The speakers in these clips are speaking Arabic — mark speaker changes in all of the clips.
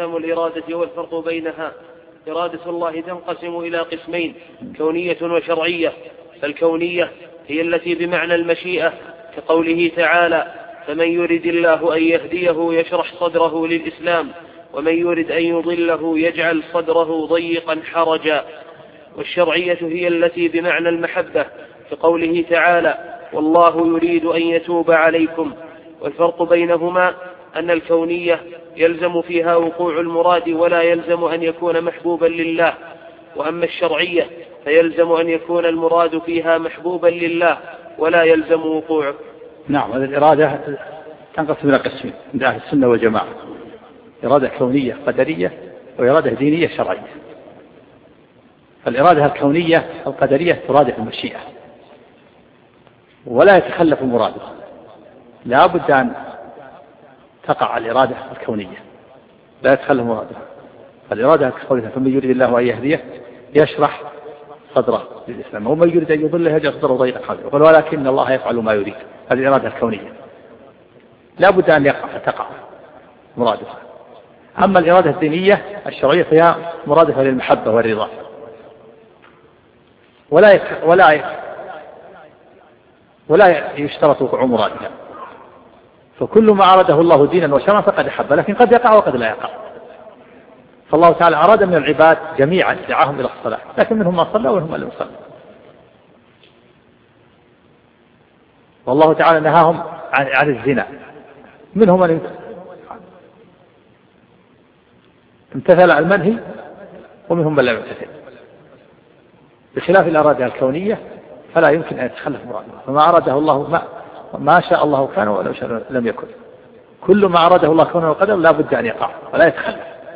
Speaker 1: أقسام الإرادة والفرق بينها. إرادة الله تنقسم إلى قسمين: كونية وشرعية. فالكونية هي التي بمعنى المشيئة، كقوله تعالى: فمن يرد الله أن يهديه يشرح صدره للإسلام، ومن يرد أن يضله يجعل صدره ضيقا حرجا. والشرعية هي التي بمعنى المحبة، كقوله تعالى: والله يريد أن يتوب عليكم. والفرق بينهما أن الكونية يلزم فيها وقوع المراد ولا يلزم أن يكون محبوبا لله، وأما الشرعية فيلزم أن يكون المراد فيها محبوبا لله ولا يلزم وقوعه.
Speaker 2: نعم، هذه الإرادة تنقسم إلى قسمين عند أهل السنة والجماعة: إرادة كونية قدرية، وإرادة دينية شرعية. فالإرادة الكونية القدرية ترادف المشيئة ولا يتخلف مرادها، لا بد أن تقع الإرادة الكونية لا يتخلف مرادها. فالإرادة كقولها: فمن يريد الله أن يهديه يشرح صدره للإسلام، ومن يريد أن يضله يجعل صدره ضيقا حرجا، ولكن الله يفعل ما يريد. هذه الإرادة الكونية لا بد أن تقع مرادها. أما الإرادة الدينية الشرعية فهي مرادفة للمحبة والرضا، ولا يشترط وقوع مرادها. فكل ما أراده الله دينا وشرعا فقد أحب، لكن قد يقع وقد لا يقع. فالله تعالى أراد من العباد جميعا دعاهم إلى الصلاة، لكن منهم من صلى ومنهم من لم يصلي. والله تعالى نهاهم عن الزنا، منهم من امتثل المنهي ومنهم من لم يمتثل. بخلاف الإرادة الكونية فلا يمكن أن يتخلف مراده، فما أراده الله ما شاء الله كان ولو شاء لم يكن. كل ما أراده الله كونه وقدر لا بد أن يقع ولا يتخلف.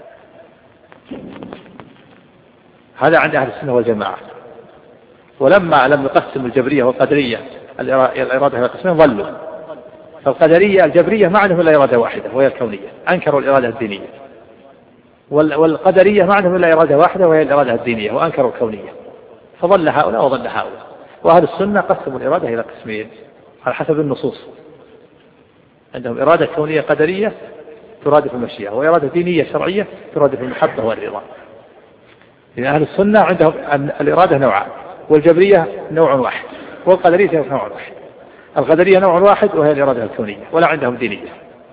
Speaker 2: هذا عند أهل السنة والجماعة. ولما لم يقسم الجبرية والقدرية الإرادة إلى قسمين ضلوا. فالقدرية الجبرية ما عندهم إلا إرادة واحدة وهي الكونية، أنكروا الإرادة الدينية. والقدرية ما عندهم إلا إرادة واحدة وهي الإرادة الدينية وأنكروا الكونية. فضل هؤلاء وضل هؤلاء. وأهل السنة قسموا الإرادة إلى قسمين على حسب النصوص. عندهم إرادة كونية قدرية ترادف المشيئة، وإرادة دينية شرعية ترادف المحبة والرضا. يعني أهل السنة عندهم الإرادة نوعان، والجبرية نوع واحد، والقدرية نوع واحد. القدرية نوع واحد وهي الإرادة الكونية ولا عندهم دينية،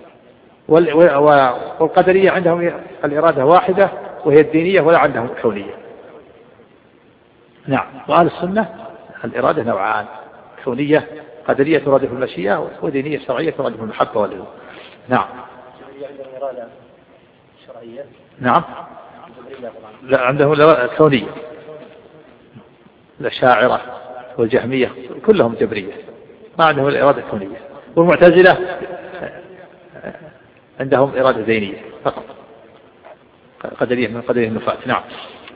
Speaker 2: والقدرية عندهم الإرادة واحدة وهي الدينية ولا عندهم كونية. نعم. وأهل السنة الإرادة نوعان: كونية قدرية ترادف المشيئة، ودينية شرعية ترادف المحبة والرضا. نعم.
Speaker 1: عندهم إرادة شرعية.
Speaker 2: نعم. لا، عندهم الإرادة كونية. الأشاعرة والجهمية كلهم جبرية، ما عندهم الإرادة الكونية. والمعتزلة عندهم إرادة دينية فقط، قدرية من قدرية النفاة. نعم.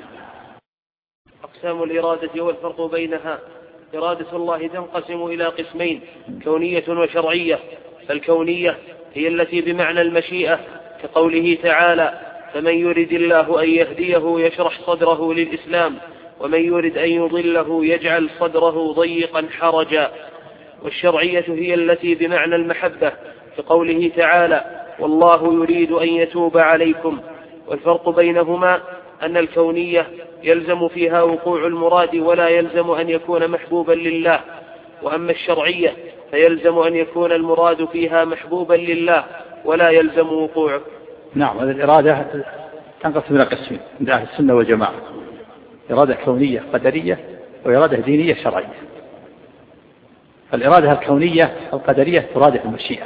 Speaker 1: أقسام الإرادة والفرق بينها. إرادة الله تنقسم إلى قسمين: كونية وشرعية. فالكونية هي التي بمعنى المشيئة، كقوله تعالى: فمن يرد الله أن يهديه يشرح صدره للإسلام، ومن يرد أن يضله يجعل صدره ضيقا حرجا. والشرعية هي التي بمعنى المحبة، كقوله تعالى: والله يريد أن يتوب عليكم. والفرق بينهما أن الكونية يلزم فيها وقوع المراد ولا يلزم أن يكون محبوبا لله، وأما الشرعية فيلزم أن يكون المراد فيها محبوبا لله ولا يلزم وقوعه.
Speaker 2: نعم. هذه الإرادة تنقسم إلى قسمين عند أهل السنة والجماعة: إرادة كونية قدرية، وإرادة دينية شرعية. فالإرادة الكونية القدرية ترادف المشيئة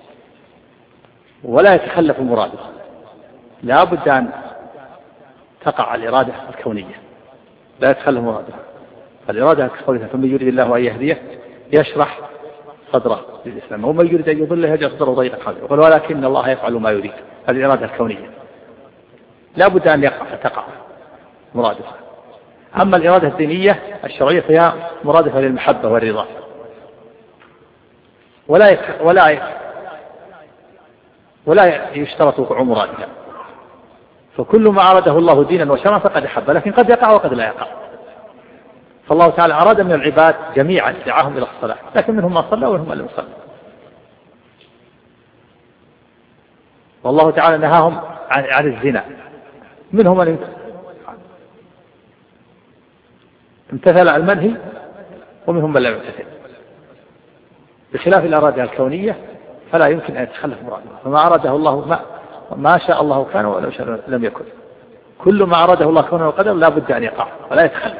Speaker 2: ولا يتخلف مرادها، لا بد أن تقع الإرادة الكونية لا يتخلف مرادها. فالإرادة كقولها: فمن يريد الله أن يهديه يشرح صدره للإسلام، ومن يريد أن يضله يجعل صدره ضيقا حرجا، ولكن الله يفعل ما يريد. هذه الإرادة الكونية لا بد أن تقع مرادفة. أما الإرادة الدينية الشرعية فهي مرادفة للمحبة والرضا، ولا يشترط وقوع مرادها. فكل ما أراده الله دينا وشرعا فقد أحب، لكن قد يقع وقد لا يقع. فالله تعالى أراد من العباد جميعا دعاهم إلى الصلاة، لكن منهم من صلى ومنهم من لم يصلي. والله تعالى نهاهم عن الزنا، منهم من امتثل المنهي ومنهم من لم يمتثل، بخلاف الإرادة الكونية فلا يمكن أن يتخلف مراده، فما أراده الله ما شاء الله كان ولو شاء لم يكن، كل ما أراده الله كونه وقدر لا بد أن يقع ولا يتخلف.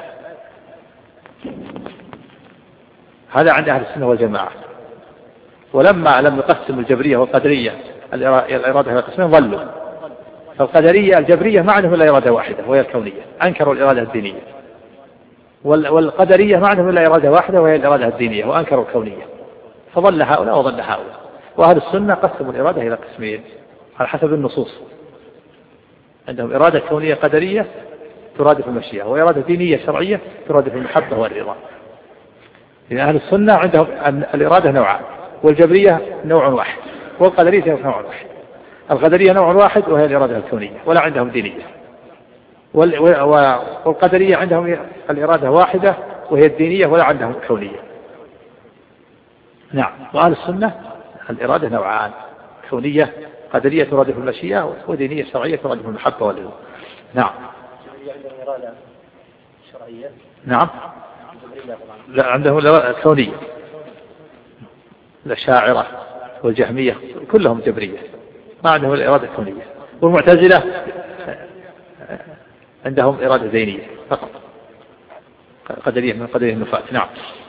Speaker 2: هذا عند أهل السنة والجماعة. ولما لم يقسم الجبرية والقدرية الإرادة إلى قسمين ضلوا، فالقدرية الجبرية ما عندهم إلا إرادة واحدة وهي الكونية، أنكروا الإرادة الدينية، والقدرية ما عندهم إلا إرادة واحدة وهي الإرادة الدينية وأنكروا الكونية، فضل هؤلاء وضل هؤلاء. وأهل السنة قسموا الإرادة إلى قسمين على حسب النصوص، عندهم إرادة كونية قدرية ترادف المشيئة، وإرادة دينية شرعية ترادف المحبة والرضا. لأن أهل السنة عندهم الإرادة نوعان، والجبرية نوع واحد، والقدرية نوع واحد. القدرية نوع واحد وهي الإرادة الكونية، ولا عندهم دينية، والقدرية عندهم الإرادة واحدة وهي الدينية، ولا عندهم كونية. نعم. وأهل السنة الإرادة نوعان، كونية قدرية ترادف المشيئة، ودينية شرعية ترادف المحبة والرضا. نعم.
Speaker 1: عندهم إرادة شرعية.
Speaker 2: نعم. لا، عندهم الإرادة كونية، الأشاعرة والجهمية كلهم جبرية، ما عندهم الإرادة الكونية. والمعتزلة عندهم إرادة دينية فقط، قدرية من قدرية النفاة. نعم.